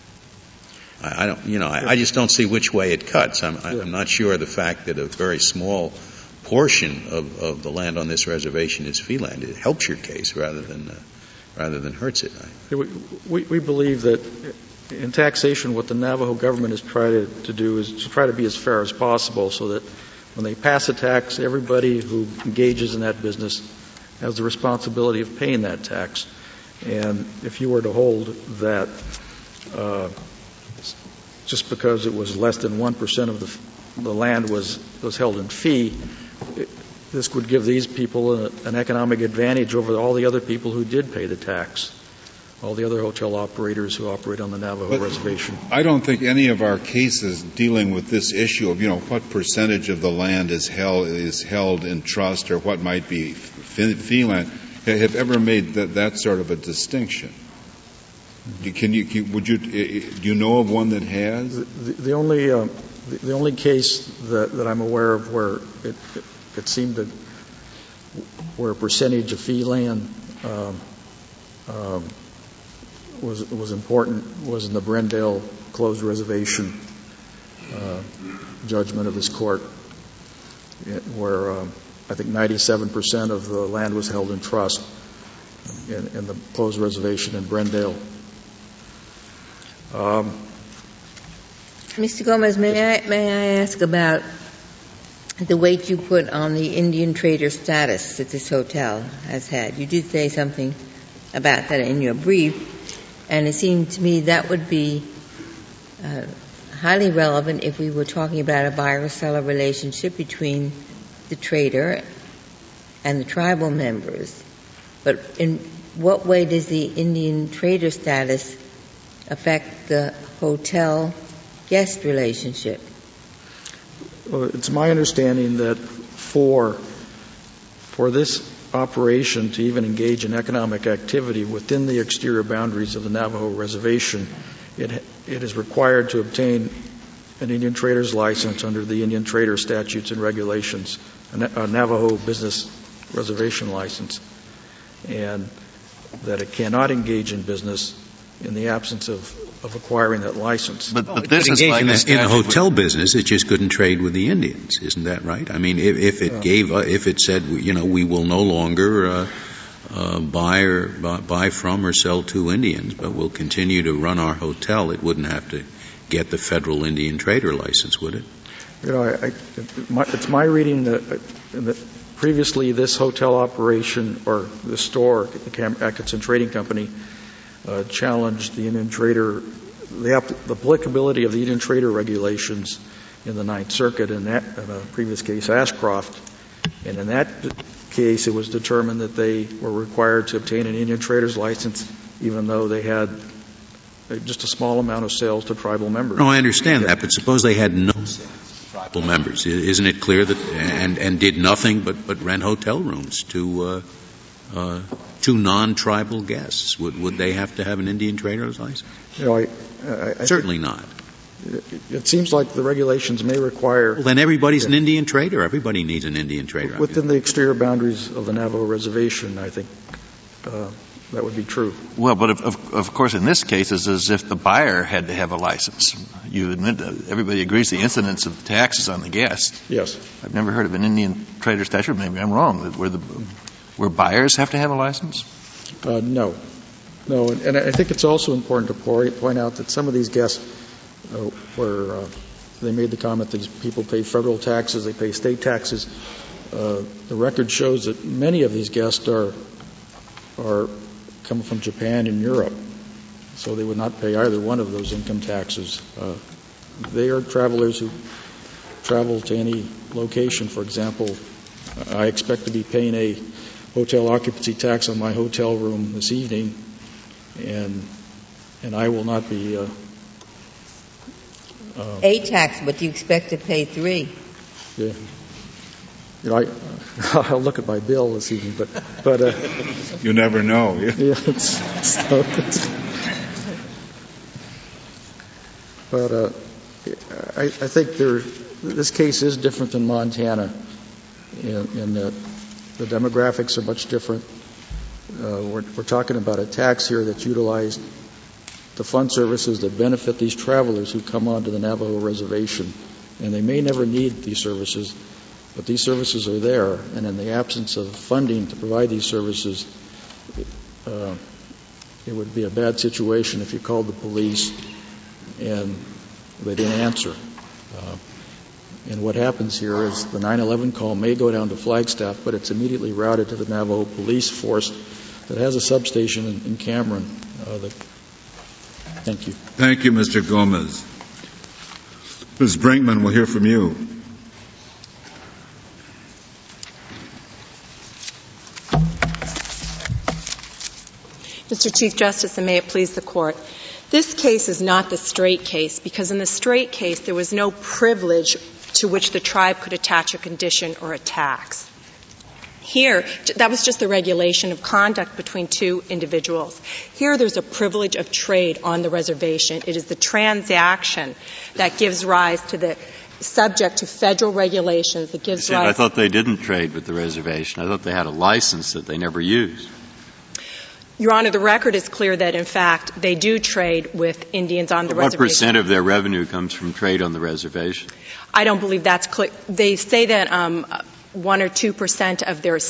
I just don't see which way it cuts. I'm not sure the fact that a very small portion of the land on this reservation is fee land. It helps your case rather than hurts it. We believe that in taxation, what the Navajo government is trying to do is to try to be as fair as possible, so that when they pass a tax, everybody who engages in that business has the responsibility of paying that tax. And if you were to hold that just because it was less than 1% of the land was held in fee, this would give these people an economic advantage over all the other people who did pay the tax, all the other hotel operators who operate on the Navajo reservation. I don't think any of our cases dealing with this issue of, what percentage of the land is held in trust or what might be fee land have ever made that sort of a distinction. Do you know of one that has? The only case that I'm aware of where it seemed that where a percentage of fee land was important was in the Brendale closed reservation judgment of this court, where I think 97% of the land was held in trust in the closed reservation in Brendale. Mr. Gomez, may I ask about the weight you put on the Indian trader status that this hotel has had? You did say something about that in your brief, and it seemed to me that would be highly relevant if we were talking about a buyer-seller relationship between the trader and the tribal members. But in what way does the Indian trader status affect the hotel guest relationship? Well, it's my understanding that for this operation to even engage in economic activity within the exterior boundaries of the Navajo reservation, it is required to obtain an Indian trader's license under the Indian trader statutes and regulations, a Navajo business reservation license, and that it cannot engage in business in the absence of acquiring that license. But business in the hotel business, it just couldn't trade with the Indians, isn't that right? I mean, if it said, we will no longer buy from or sell to Indians, but we'll continue to run our hotel, it wouldn't have to get the federal Indian trader license, would it? It's my reading that previously this hotel operation or the store, the Atkinson Trading Company, challenged the Indian trader, the applicability of the Indian trader regulations in the Ninth Circuit in a previous case, Ashcroft. And in that case, it was determined that they were required to obtain an Indian trader's license, even though they had just a small amount of sales to tribal members. No, I understand that, but suppose they had no sales to tribal members. Isn't it clear that, and did nothing but rent hotel rooms to non-tribal guests? Would they have to have an Indian trader's license? Certainly not. It seems like the regulations may require... Well, then everybody's an Indian trader. Everybody needs an Indian trader. Within the exterior boundaries of the Navajo reservation, I think that would be true. Well, but of course in this case it's as if the buyer had to have a license. You admit that everybody agrees the incidence of taxes on the guest. Yes. I've never heard of an Indian trader statute, maybe I'm wrong, where buyers have to have a license? No. No, and I think it's also important to point out that some of these guests they made the comment that people pay federal taxes, they pay state taxes. The record shows that many of these guests are come from Japan and Europe, so they would not pay either one of those income taxes. They are travelers who travel to any location. For example, I expect to be paying a hotel occupancy tax on my hotel room this evening, and I will not be a tax, but you expect to pay 3. Yeah. I'll look at my bill this evening, but you never know. Yeah. But I think this case is different than Montana, in that the demographics are much different. We're talking about a tax here that's utilized to fund services that benefit these travelers who come onto the Navajo reservation, and they may never need these services. But these services are there, and in the absence of funding to provide these services, it would be a bad situation if you called the police and they didn't answer. And what happens here is the 911 call may go down to Flagstaff, but it's immediately routed to the Navajo police force that has a substation in Cameron. Thank you. Thank you, Mr. Gomez. Ms. Brinkman, we'll hear from you. Mr. Chief Justice, and may it please the Court, this case is not the Strait case, because in the Strait case there was no privilege to which the tribe could attach a condition or a tax. Here, that was just the regulation of conduct between two individuals. Here there's a privilege of trade on the reservation. It is the transaction that gives rise to the subject to federal regulations that gives rise. I thought they didn't trade with the reservation. I thought they had a license that they never used. Your Honor, the record is clear that, in fact, they do trade with Indians on the reservation. What percent of their revenue comes from trade on the reservation? I don't believe that's clear. They say that 1 or 2% of their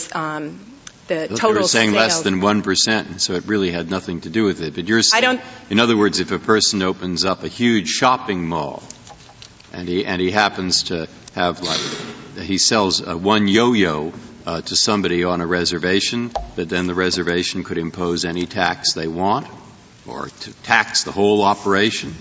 the total They were saying sales. less than 1%, so it really had nothing to do with it. But you're saying, in other words, if a person opens up a huge shopping mall and he happens to have, he sells one yo-yo to somebody on a reservation, that then the reservation could impose any tax they want or to tax the whole operation?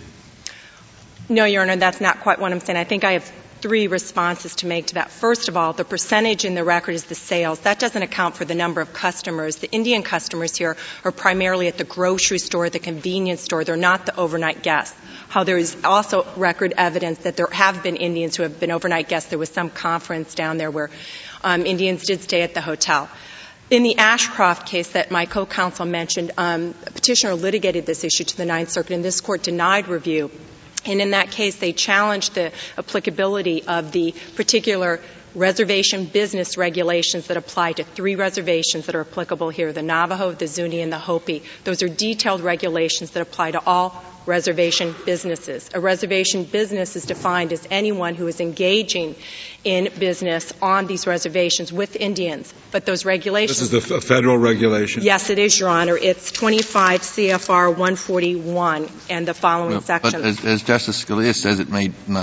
No, Your Honor, that's not quite what I'm saying. I think I have 3 responses to make to that. First of all, the percentage in the record is the sales. That doesn't account for the number of customers. The Indian customers here are primarily at the grocery store, the convenience store. They're not the overnight guests. How there is also record evidence that there have been Indians who have been overnight guests. There was some conference down there where Indians did stay at the hotel. In the Ashcroft case that my co-counsel mentioned, a petitioner litigated this issue to the Ninth Circuit, and this Court denied review. And in that case, they challenged the applicability of the particular reservation business regulations that apply to 3 reservations that are applicable here, the Navajo, the Zuni, and the Hopi. Those are detailed regulations that apply to all reservation businesses. A reservation business is defined as anyone who is engaging in business on these reservations with Indians. But those regulations... This is the federal regulation? Yes, it is, Your Honor. It's 25 CFR 141 and the following sections. But as Justice Scalia says, it may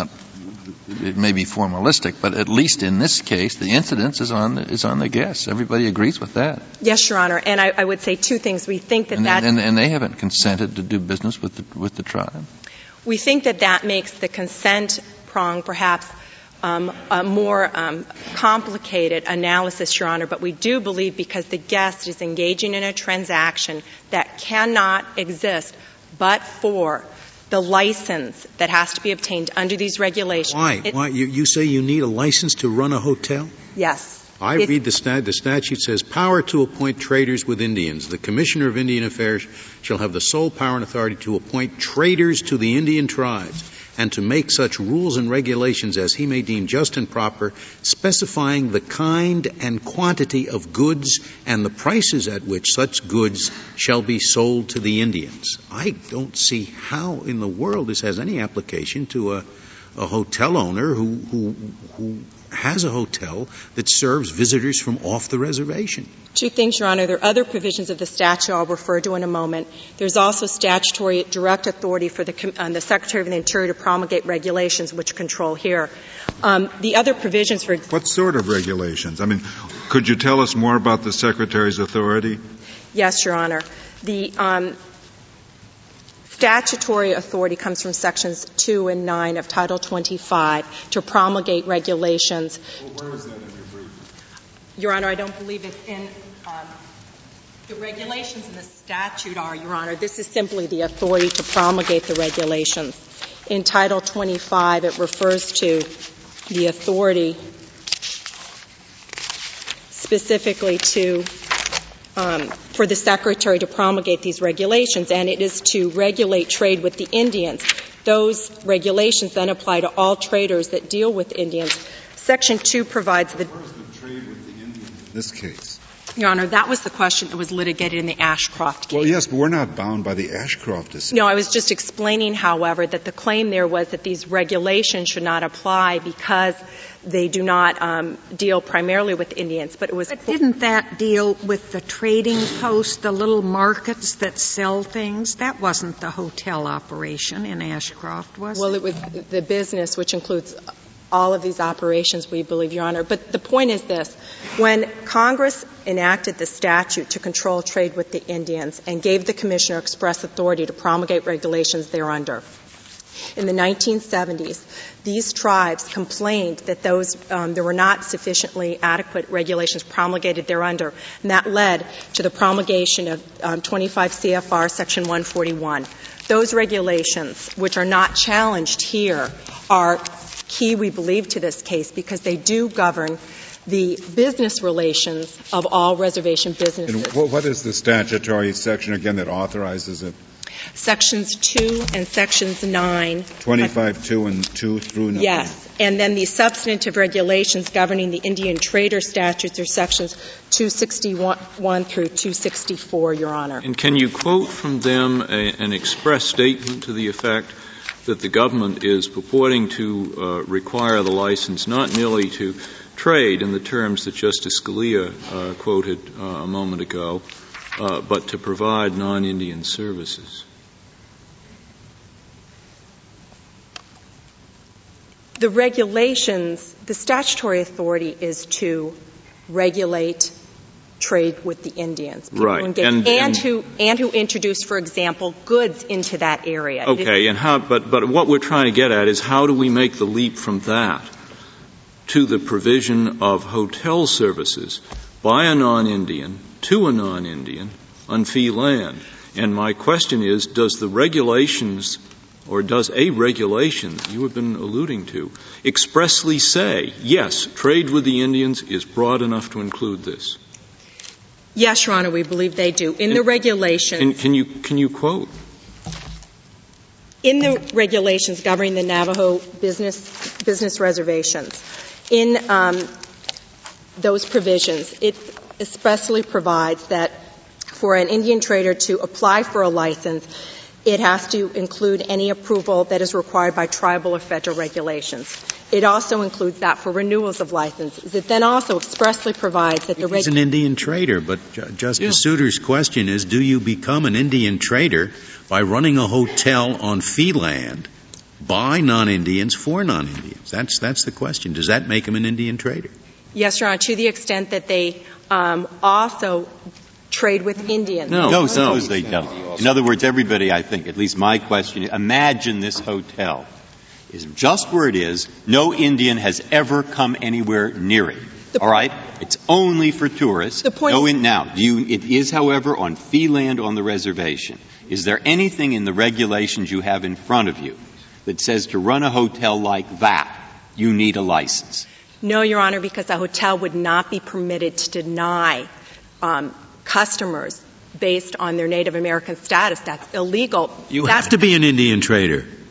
be formalistic, but at least in this case, the incidence is on the guests. Everybody agrees with that. Yes, Your Honor. And I would say 2 things. We think that and they haven't consented to do business with the tribe. We think that makes the consent prong perhaps a more complicated analysis, Your Honor. But we do believe, because the guest is engaging in a transaction that cannot exist but for the license that has to be obtained under these regulations. Why? You say you need a license to run a hotel? Yes. I read the statute says, power to appoint traders with Indians. The Commissioner of Indian Affairs shall have the sole power and authority to appoint traders to the Indian tribes and to make such rules and regulations as he may deem just and proper, specifying the kind and quantity of goods and the prices at which such goods shall be sold to the Indians. I don't see how in the world this has any application to a hotel owner who has a hotel that serves visitors from off the reservation. Two things, Your Honor. There are other provisions of the statute I'll refer to in a moment. There's also statutory direct authority for the Secretary of the Interior to promulgate regulations which control here. The other provisions for... What sort of regulations? I mean, could you tell us more about the Secretary's authority? Yes, Your Honor. The statutory authority comes from Sections 2 and 9 of Title 25 to promulgate regulations. Well, where is that in your brief? Your Honor, I don't believe it's in the regulations in the statute are, Your Honor. This is simply the authority to promulgate the regulations. In Title 25, it refers to the authority specifically to for the Secretary to promulgate these regulations, and it is to regulate trade with the Indians. Those regulations then apply to all traders that deal with Indians. Section 2 provides the... Where's the trade with the Indians in this case? Your Honor, that was the question that was litigated in the Ashcroft case. Well, yes, but we're not bound by the Ashcroft decision. No, I was just explaining, however, that the claim there was that these regulations should not apply because they do not deal primarily with Indians. But didn't that deal with the trading post, the little markets that sell things? That wasn't the hotel operation in Ashcroft, was it? Well, it was the business, which includes all of these operations, we believe, Your Honor. But the point is this. When Congress enacted the statute to control trade with the Indians and gave the Commissioner express authority to promulgate regulations thereunder, in the 1970s, these tribes complained that there were not sufficiently adequate regulations promulgated thereunder, and that led to the promulgation of 25 CFR Section 141. Those regulations, which are not challenged here, are key, we believe, to this case because they do govern the business relations of all reservation businesses. And what is the statutory section, again, that authorizes it? Sections 2 and Sections 9. 25-2 and 2 through 9. Yes. And then the substantive regulations governing the Indian trader statutes are Sections 261 through 264, Your Honor. And can you quote from them an express statement to the effect that the government is purporting to require the license not merely to trade in the terms that Justice Scalia quoted a moment ago, but to provide non-Indian services? The regulations, the statutory authority is to regulate trade with the Indians. Right. And who introduce, for example, goods into that area. Okay. But what we're trying to get at is how do we make the leap from that to the provision of hotel services by a non-Indian to a non-Indian on fee land? And my question is, does the regulations, or does a regulation that you have been alluding to, expressly say, yes, trade with the Indians is broad enough to include this? Yes, Your Honor, we believe they do. In the regulations. Can you quote? In the regulations governing the Navajo business reservations, in those provisions, it especially provides that for an Indian trader to apply for a license, it has to include any approval that is required by tribal or federal regulations. It also includes that for renewals of licenses. It then also expressly provides that He's an Indian trader, but Justice Souter's question is, do you become an Indian trader by running a hotel on fee land by non-Indians for non-Indians? That's the question. Does that make him an Indian trader? Yes, Your Honor, to the extent that they also trade with Indians. No, suppose they don't. In other words, everybody, I think, at least my question, imagine this hotel is just where it is. No Indian has ever come anywhere near it. All right? It's only for tourists. It is, however, on fee land on the reservation. Is there anything in the regulations you have in front of you that says to run a hotel like that, you need a license? No, Your Honor, because a hotel would not be permitted to deny customers based on their Native American status. That's illegal. You have to be an Indian trader.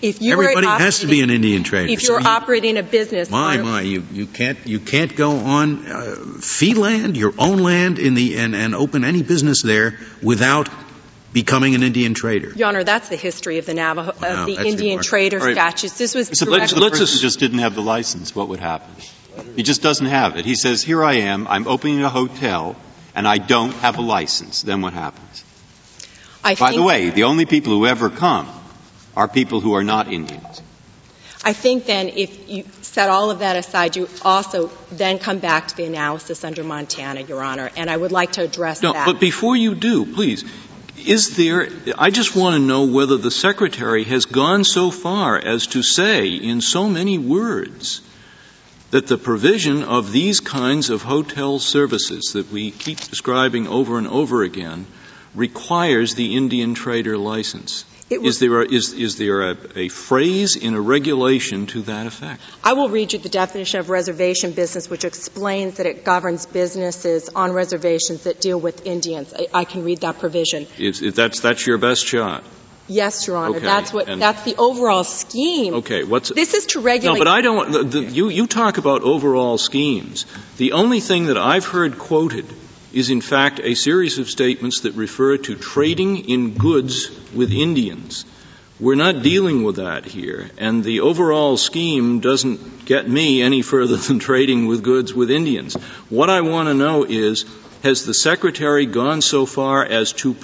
Everybody has to be an Indian trader. If you're operating a business, you can't go on fee land, your own land, and open any business there without becoming an Indian trader. Your Honor, that's the history of the Indian trader statutes. This was Suppose the person just didn't have the license. What would happen? He just doesn't have it. He says, "Here I am. I'm opening a hotel, and I don't have a license." Then what happens? By the way, the only people who ever come are people who are not Indians. I think then if you set all of that aside, you also then come back to the analysis under Montana, Your Honor, and I would like to address that. But before you do, please, I just want to know whether the Secretary has gone so far as to say in so many words that the provision of these kinds of hotel services that we keep describing over and over again requires the Indian trader license. Is there a phrase in a regulation to that effect? I will read you the definition of reservation business, which explains that it governs businesses on reservations that deal with Indians. I can read that provision. That's your best shot? Yes, Your Honor. Okay. That's the overall scheme. Okay. This is to regulate. No, but I don't. You talk about overall schemes. The only thing that I've heard quoted is in fact a series of statements that refer to trading in goods with Indians. We're not dealing with that here, and the overall scheme doesn't get me any further than trading with goods with Indians. What I want to know is, has the Secretary gone so far as to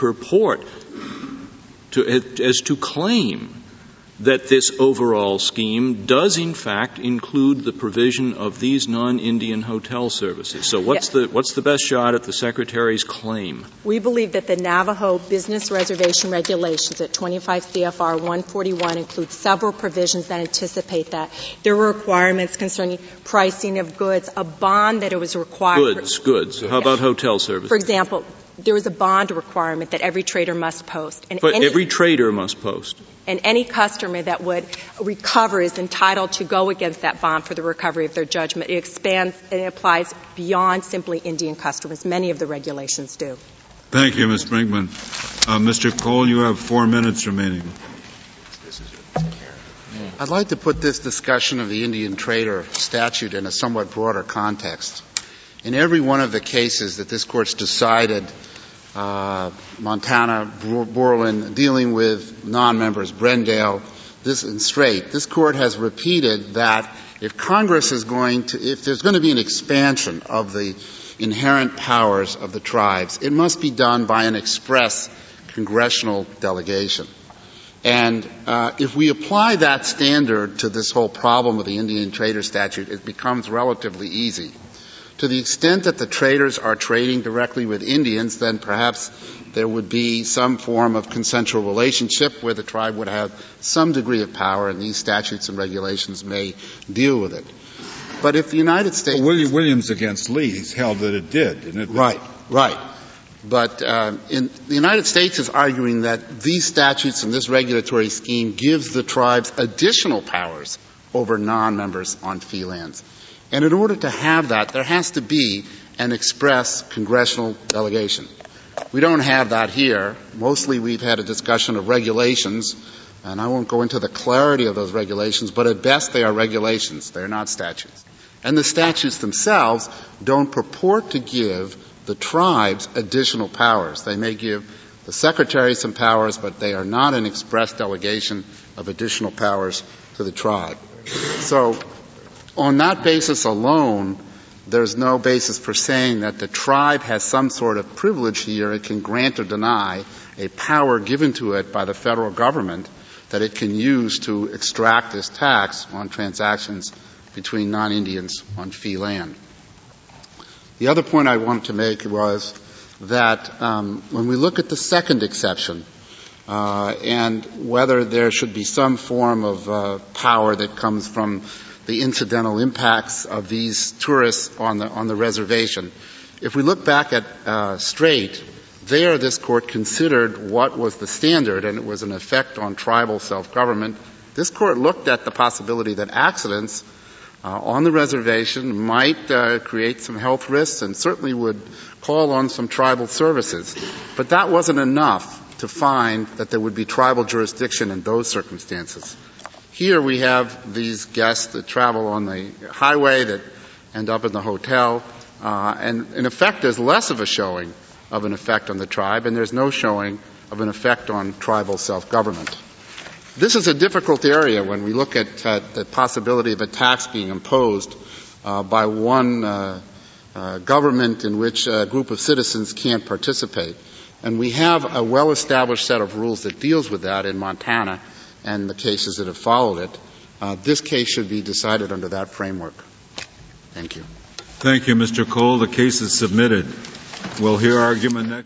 as to claim that this overall scheme does in fact include the provision of these non-Indian hotel services? So what's the best shot at the Secretary's claim? We believe that the Navajo Business Reservation Regulations at 25 CFR 141 include several provisions that anticipate that. There were requirements concerning pricing of goods, a bond that it was required. Goods. How about hotel services? For example, there was a bond requirement that every trader must post. Every trader must post. And any customer that would recover is entitled to go against that bond for the recovery of their judgment. It expands and it applies beyond simply Indian customers. Many of the regulations do. Thank you, Ms. Brinkman. Mr. Cole, you have 4 minutes remaining. I'd like to put this discussion of the Indian trader statute in a somewhat broader context. In every one of the cases that this Court's decided, Montana, Borland, dealing with non-members, Brendale, and Strait, this Court has repeated that if there's going to be an expansion of the inherent powers of the tribes, it must be done by an express congressional delegation. And if we apply that standard to this whole problem of the Indian trader statute, it becomes relatively easy. To the extent that the traders are trading directly with Indians, then perhaps there would be some form of consensual relationship where the tribe would have some degree of power, and these statutes and regulations may deal with it. But if the United States... Well, Williams against Lee held that it did, didn't it? Right. But the United States is arguing that these statutes and this regulatory scheme gives the tribes additional powers over non-members on fee lands. And in order to have that, there has to be an express congressional delegation. We don't have that here. Mostly we've had a discussion of regulations, and I won't go into the clarity of those regulations, but at best they are regulations. They're not statutes. And the statutes themselves don't purport to give the tribes additional powers. They may give the Secretary some powers, but they are not an express delegation of additional powers to the tribe. So on that basis alone, there's no basis for saying that the tribe has some sort of privilege here. It can grant or deny a power given to it by the federal government that it can use to extract this tax on transactions between non-Indians on fee land. The other point I wanted to make was that when we look at the second exception and whether there should be some form of power that comes from the incidental impacts of these tourists on the reservation. If we look back at Strait, there this Court considered what was the standard, and it was an effect on tribal self-government. This Court looked at the possibility that accidents on the reservation might create some health risks and certainly would call on some tribal services. But that wasn't enough to find that there would be tribal jurisdiction in those circumstances. Here we have these guests that travel on the highway that end up in the hotel, and in effect there's less of a showing of an effect on the tribe, and there's no showing of an effect on tribal self-government. This is a difficult area when we look at the possibility of a tax being imposed by one government in which a group of citizens can't participate. And we have a well-established set of rules that deals with that in Montana and the cases that have followed it. This case should be decided under that framework. Thank you. Thank you, Mr. Cole. The case is submitted. We'll hear argument next.